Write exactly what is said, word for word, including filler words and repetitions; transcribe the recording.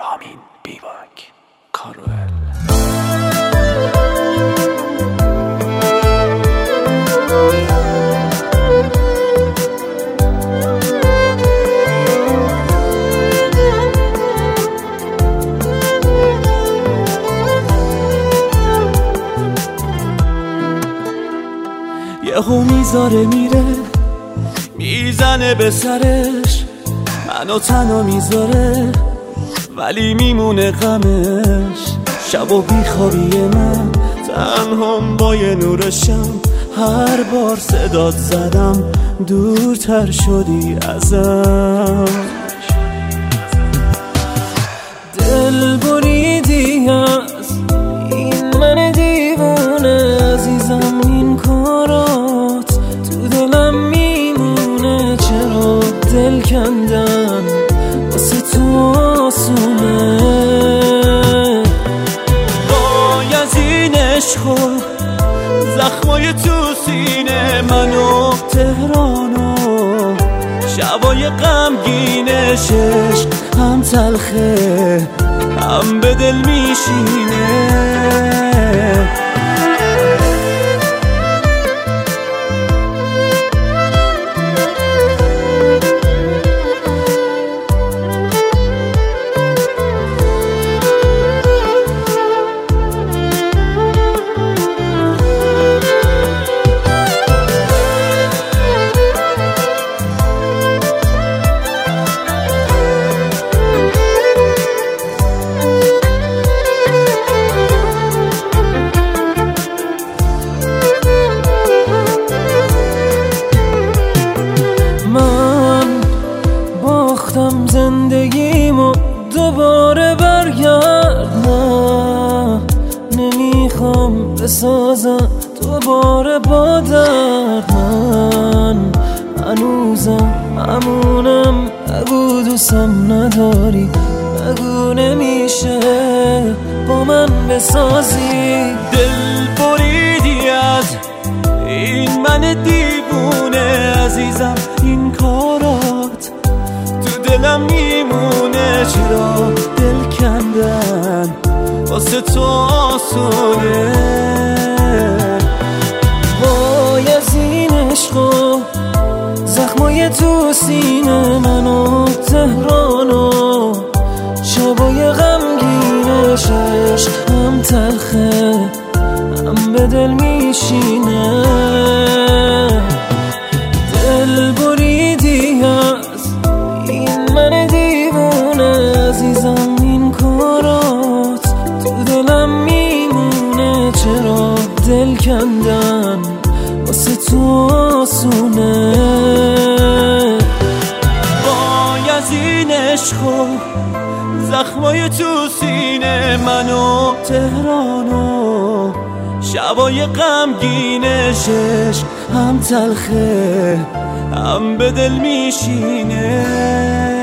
رامین بیواک کارول. یهو میذاره میره میزنه به سرش، منو تنها میذاره ولی میمونه غمش. شب و بیخوابی من تنهام با یه نور شم، هر بار صدات زدم دورتر شدی ازم. دل بریدی از این من دیوونه عزیزم، این کارات تو دلم میمونه. چرا دل کندن واسه تو آسونه؟ وای از این عشق و زخمای تو سینه منو تهرانو، شبای غمگینشش هم تلخه هم به دل میشینه. زندگیمو دوباره برگرد، نه نمیخوام بسازم دوباره با درد. من هنوزم همونم، بگو دوستم نداری، بگو نمیشه با من بسازی. دل بریدی از این من دیوونه عزیزم، این کارات دلم میمونه. چرا دل کندن واسه تو آسونه؟ وای از این عشق و زخمای تو سینه منو تهرانو، شبای غمگینشش هم تلخه هم به دل میشینه. دل بریدی از من دیوونه عزیزم، این کارات تو دلم میمونه. چرا دل کندن واسه تو آسونه؟ وای از این عشق و زخمای تو سینه منو تهرانو، شبای غمگینشش هم تلخه هم به دل میشینه.